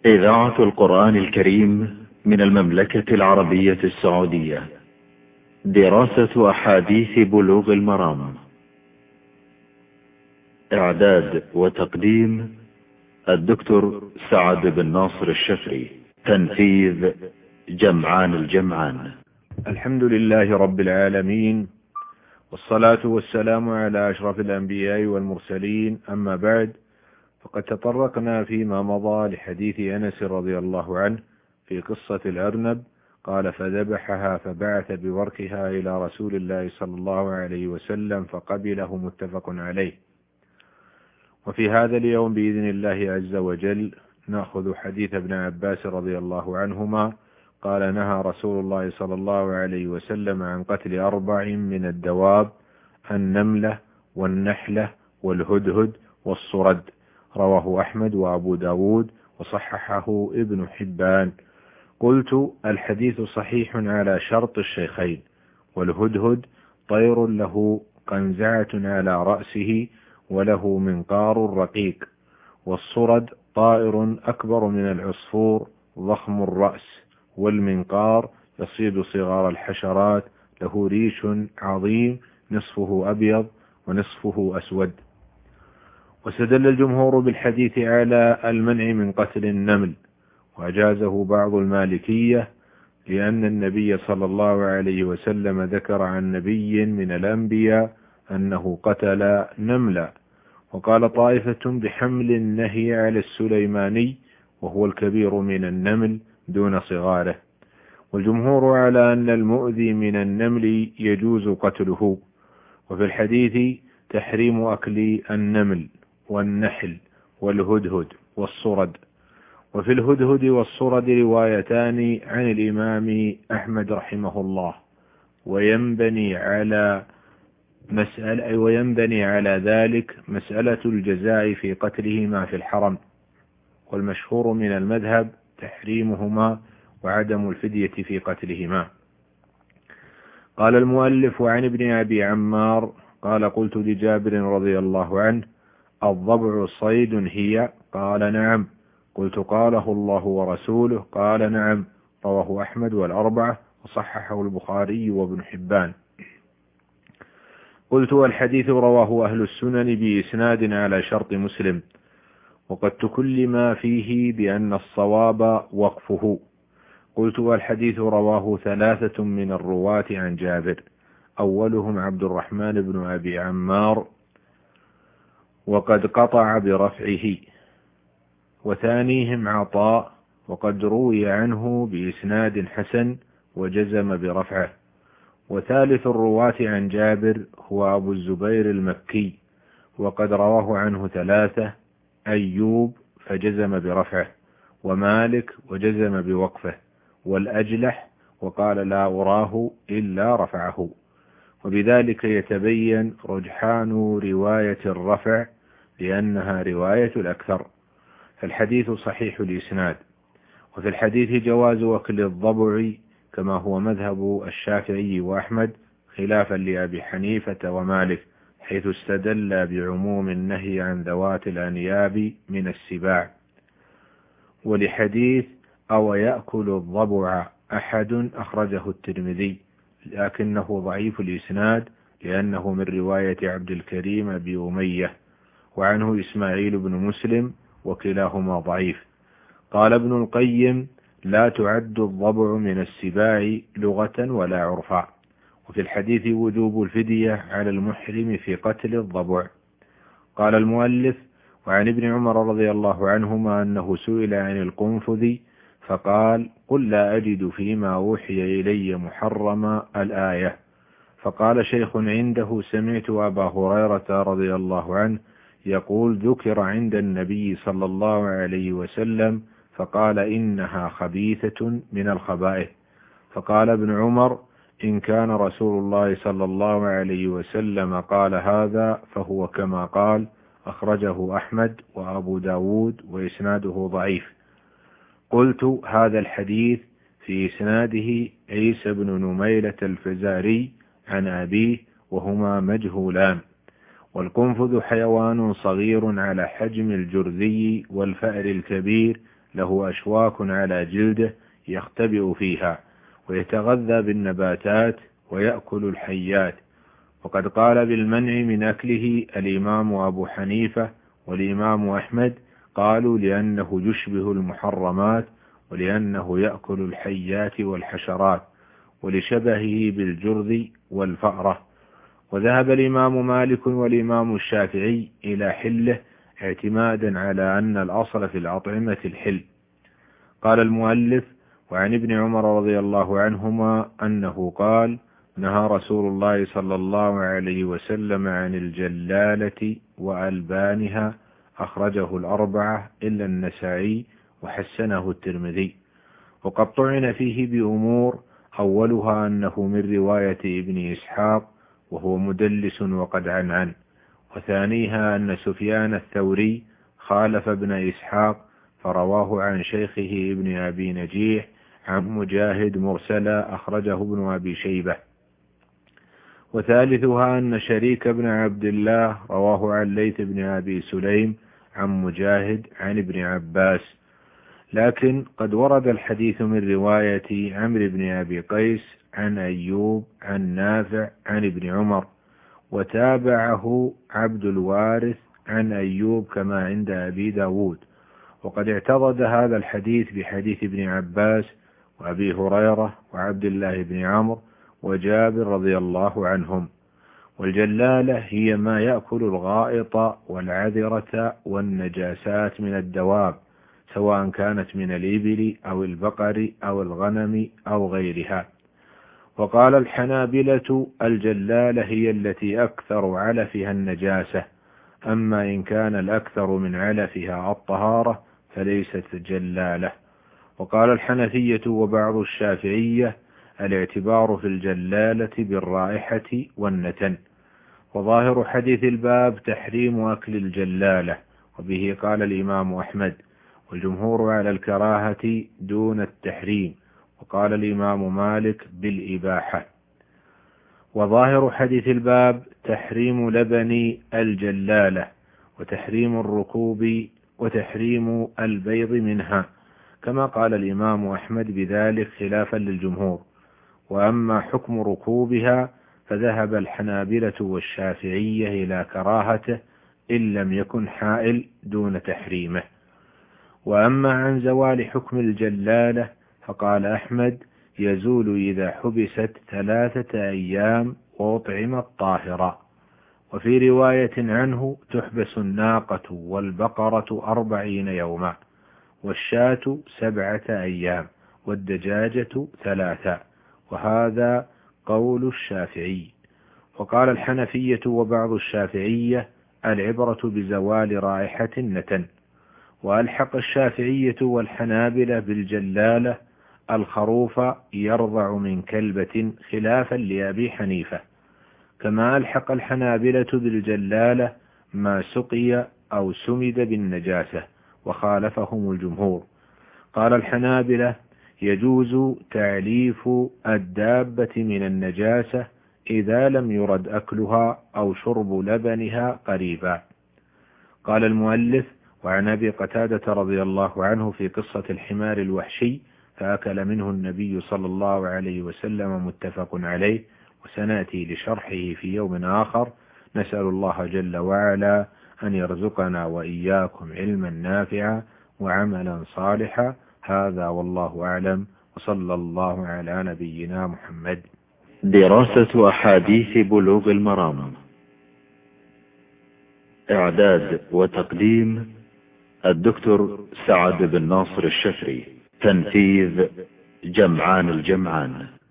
إذاعة القرآن الكريم من المملكة العربية السعودية. دراسة أحاديث بلوغ المرام. إعداد وتقديم الدكتور سعد بن ناصر الشفري. تنفيذ جمعان الجمعان. الحمد لله رب العالمين، والصلاة والسلام على أشرف الأنبياء والمرسلين، أما بعد، فقد تطرقنا فيما مضى لحديث أنس رضي الله عنه في قصة الأرنب، قال: فذبحها فبعث بوركها إلى رسول الله صلى الله عليه وسلم فقبله، متفق عليه. وفي هذا اليوم بإذن الله عز وجل نأخذ حديث ابن عباس رضي الله عنهما قال: نهى رسول الله صلى الله عليه وسلم عن قتل 4 من الدواب: النملة والنحلة والهدهد والصرد. رواه أحمد وأبو داود وصححه ابن حبان. قلت: الحديث صحيح على شرط الشيخين. والهدهد طير له قنزعة على رأسه وله منقار رقيق. والصرد طائر أكبر من العصفور ضخم الرأس، والمنقار يصيد صغار الحشرات، له ريش عظيم نصفه أبيض ونصفه أسود. واستدل الجمهور بالحديث على المنع من قتل النمل، وأجازه بعض المالكية لأن النبي صلى الله عليه وسلم ذكر عن نبي من الأنبياء أنه قتل نملا. وقال طائفة بحمل النهي على السليماني، وهو الكبير من النمل دون صغاره. والجمهور على أن المؤذي من النمل يجوز قتله. وفي الحديث تحريم أكل النمل والنحل والهدهد والصرد. وفي الهدهد والصرد روايتان عن الإمام أحمد رحمه الله، وينبني على ذلك مسألة الجزاء في قتلهما في الحرم. والمشهور من المذهب تحريمهما وعدم الفدية في قتلهما. قال المؤلف: عن ابن أبي عمار قال: قلت لجابر رضي الله عنه: الضبع صيد هي؟ قال: نعم. قلت: قاله الله ورسوله؟ قال: نعم. رواه أحمد والأربعة وصححه البخاري وابن حبان. قلت: والحديث رواه أهل السنن بإسناد على شرط مسلم، وقد تكلم فيه بأن الصواب وقفه. قلت: والحديث رواه 3 من الرواة عن جابر، أولهم عبد الرحمن بن أبي عمار وقد قطع برفعه، وثانيهم عطاء وقد روي عنه بإسناد حسن وجزم برفعه، وثالث الرواة عن جابر هو أبو الزبير المكي وقد رواه عنه 3: أيوب فجزم برفعه، ومالك وجزم بوقفه، والأجلح وقال لا أراه إلا رفعه. وبذلك يتبين رجحان رواية الرفع لأنها رواية الأكثر. فالحديث صحيح الإسناد. وفي الحديث جواز أكل الضبع كما هو مذهب الشافعي وأحمد، خلافا لأبي حنيفة ومالك، حيث استدل بعموم النهي عن ذوات الأنياب من السباع. ولحديث أو يأكل الضبع أحد أخرجه الترمذي، لكنه ضعيف الإسناد لأنه من رواية عبد الكريم بأمية، وعنه إسماعيل بن مسلم، وكلاهما ضعيف. قال ابن القيم: لا تعد الضبع من السباع لغة ولا عرفا. وفي الحديث وجوب الفدية على المحرم في قتل الضبع. قال المؤلف: وعن ابن عمر رضي الله عنهما أنه سئل عن القنفذ فقال: قل لا أجد فيما أوحي إلي محرم الآية. فقال شيخ عنده: سمعت أبا هريرة رضي الله عنه يقول: ذكر عند النبي صلى الله عليه وسلم فقال: إنها خبيثة من الخبائث. فقال ابن عمر: إن كان رسول الله صلى الله عليه وسلم قال هذا فهو كما قال. أخرجه أحمد وأبو داود وإسناده ضعيف. قلت: هذا الحديث في إسناده عيسى بن نميلة الفزاري عن أبيه، وهما مجهولان. والقنفذ حيوان صغير على حجم الجرذي والفأر الكبير، له أشواك على جلده يختبئ فيها، ويتغذى بالنباتات ويأكل الحيات. وقد قال بالمنع من أكله الإمام أبو حنيفة والإمام أحمد، قالوا لأنه يشبه المحرمات، ولأنه يأكل الحيات والحشرات، ولشبهه بالجرذ والفأرة. وذهب الإمام مالك والإمام الشافعي إلى حله اعتمادا على أن الأصل في الأطعمة الحل. قال المؤلف: وعن ابن عمر رضي الله عنهما أنه قال: نهى رسول الله صلى الله عليه وسلم عن الجلالة وألبانها، أخرجه الأربعة إلا النسائي وحسنه الترمذي. وقد طعن فيه بأمور، أولها أنه من رواية ابن إسحاق وهو مدلس وقد عنعن، وثانيها أن سفيان الثوري خالف ابن إسحاق فرواه عن شيخه ابن أبي نجيح عن مجاهد مرسلا، أخرجه ابن أبي شيبة. وثالثها أن شريك بن عبد الله رواه عن ليث بن أبي سليم عن مجاهد عن ابن عباس. لكن قد ورد الحديث من رواية عمرو بن أبي قيس عن أيوب عن نافع عن ابن عمر، وتابعه عبد الوارث عن أيوب كما عند أبي داود. وقد اعتضد هذا الحديث بحديث ابن عباس وأبي هريرة وعبد الله بن عمرو وجابر رضي الله عنهم. والجلالة هي ما يأكل الغائط والعذرة والنجاسات من الدواب، سواء كانت من الإبل أو البقر أو الغنم أو غيرها. وقال الحنابلة: الجلالة هي التي أكثر علفها النجاسة، أما إن كان الأكثر من علفها الطهارة فليست جلالة. وقال الحنفية وبعض الشافعية: الاعتبار في الجلالة بالرائحة والنتن. وظاهر حديث الباب تحريم أكل الجلالة، وبه قال الإمام أحمد، والجمهور على الكراهة دون التحريم، وقال الإمام مالك بالإباحة. وظاهر حديث الباب تحريم لبن الجلالة، وتحريم الركوب، وتحريم البيض منها، كما قال الإمام أحمد بذلك خلافا للجمهور. وأما حكم ركوبها فذهب الحنابلة والشافعية إلى كراهته إن لم يكن حائل دون تحريمه. وأما عن زوال حكم الجلالة فقال أحمد: يزول إذا حبست 3 أيام وأطعمت طاهرا. وفي رواية عنه: تحبس الناقة والبقرة 40 يوما، والشاة 7 أيام، والدجاجة 3. وهذا قول الشافعي. وقال الحنفية وبعض الشافعية: العبرة بزوال رائحة النتن. وألحق الشافعية والحنابلة بالجلالة الخروف يرضع من كلبة خلافا لأبي حنيفة، كما ألحق الحنابلة بالجلالة ما سقي أو سمد بالنجاسة، وخالفهم الجمهور. قال الحنابلة: يجوز تعليف الدابة من النجاسة إذا لم يرد أكلها أو شرب لبنها قريبا. قال المؤلف: وعن أبي قتادة رضي الله عنه في قصة الحمار الوحشي فأكل منه النبي صلى الله عليه وسلم، متفق عليه، وسنأتي لشرحه في يوم آخر. نسأل الله جل وعلا أن يرزقنا وإياكم علما نافعا وعملا صالحا. هذا والله أعلم، وصلى الله على نبينا محمد. دراسة أحاديث بلوغ المرام، إعداد وتقديم الدكتور سعد بن ناصر الشفري، تنفيذ جمعان الجمعان.